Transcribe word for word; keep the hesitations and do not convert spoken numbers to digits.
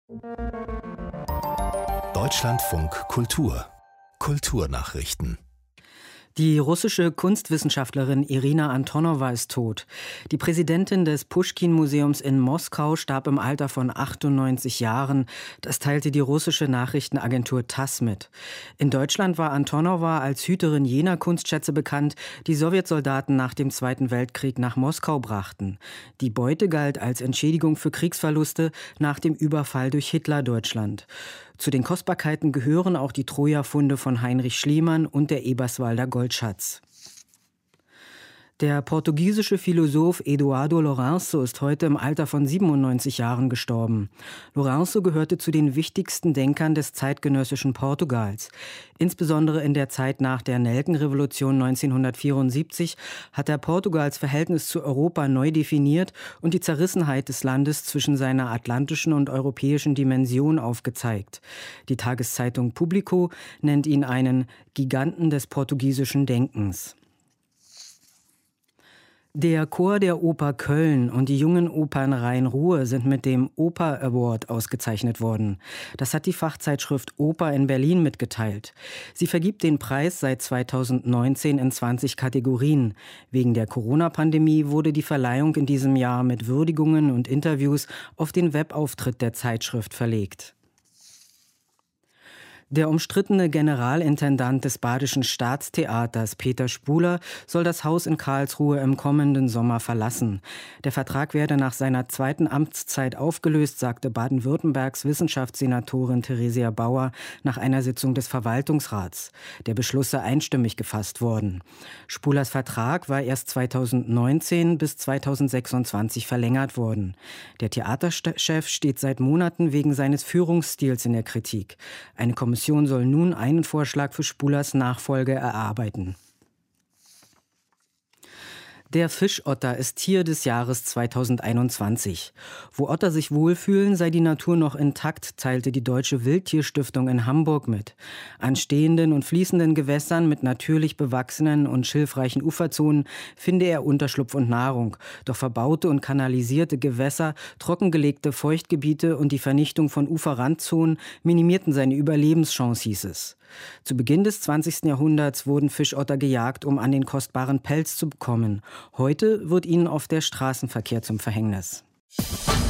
Deutschlandfunk Kultur Kulturnachrichten. Die russische Kunstwissenschaftlerin Irina Antonowa ist tot. Die Präsidentin des Puschkin-Museums in Moskau starb im Alter von achtundneunzig Jahren. Das teilte die russische Nachrichtenagentur TASS mit. In Deutschland war Antonowa als Hüterin jener Kunstschätze bekannt, die Sowjetsoldaten nach dem Zweiten Weltkrieg nach Moskau brachten. Die Beute galt als Entschädigung für Kriegsverluste nach dem Überfall durch Hitler-Deutschland. Zu den Kostbarkeiten gehören auch die Troja-Funde von Heinrich Schliemann und der Eberswalder Goldschatz. Der portugiesische Philosoph Eduardo Lourenço ist heute im Alter von siebenundneunzig Jahren gestorben. Lourenço gehörte zu den wichtigsten Denkern des zeitgenössischen Portugals. Insbesondere in der Zeit nach der Nelkenrevolution neunzehnhundertvierundsiebzig hat er Portugals Verhältnis zu Europa neu definiert und die Zerrissenheit des Landes zwischen seiner atlantischen und europäischen Dimension aufgezeigt. Die Tageszeitung Público nennt ihn einen Giganten des portugiesischen Denkens. Der Chor der Oper Köln und die jungen Opern Rhein-Ruhr sind mit dem Oper Award ausgezeichnet worden. Das hat die Fachzeitschrift Oper in Berlin mitgeteilt. Sie vergibt den Preis seit zweitausendneunzehn in zwanzig Kategorien. Wegen der Corona-Pandemie wurde die Verleihung in diesem Jahr mit Würdigungen und Interviews auf den Webauftritt der Zeitschrift verlegt. Der umstrittene Generalintendant des Badischen Staatstheaters, Peter Spuler, soll das Haus in Karlsruhe im kommenden Sommer verlassen. Der Vertrag werde nach seiner zweiten Amtszeit aufgelöst, sagte Baden-Württembergs Wissenschaftssenatorin Theresia Bauer nach einer Sitzung des Verwaltungsrats. Der Beschluss sei einstimmig gefasst worden. Spulers Vertrag war erst zweitausendneunzehn bis zweitausendsechsundzwanzig verlängert worden. Der Theaterchef steht seit Monaten wegen seines Führungsstils in der Kritik. Eine Kommission Die Kommission soll nun einen Vorschlag für Spulers Nachfolge erarbeiten. Der Fischotter ist Tier des Jahres zweitausendeinundzwanzig. Wo Otter sich wohlfühlen, sei die Natur noch intakt, teilte die Deutsche Wildtierstiftung in Hamburg mit. An stehenden und fließenden Gewässern mit natürlich bewachsenen und schilfreichen Uferzonen finde er Unterschlupf und Nahrung. Doch verbaute und kanalisierte Gewässer, trockengelegte Feuchtgebiete und die Vernichtung von Uferrandzonen minimierten seine Überlebenschance, hieß es. Zu Beginn des zwanzigsten Jahrhunderts wurden Fischotter gejagt, um an den kostbaren Pelz zu bekommen. Heute wird ihnen oft der Straßenverkehr zum Verhängnis.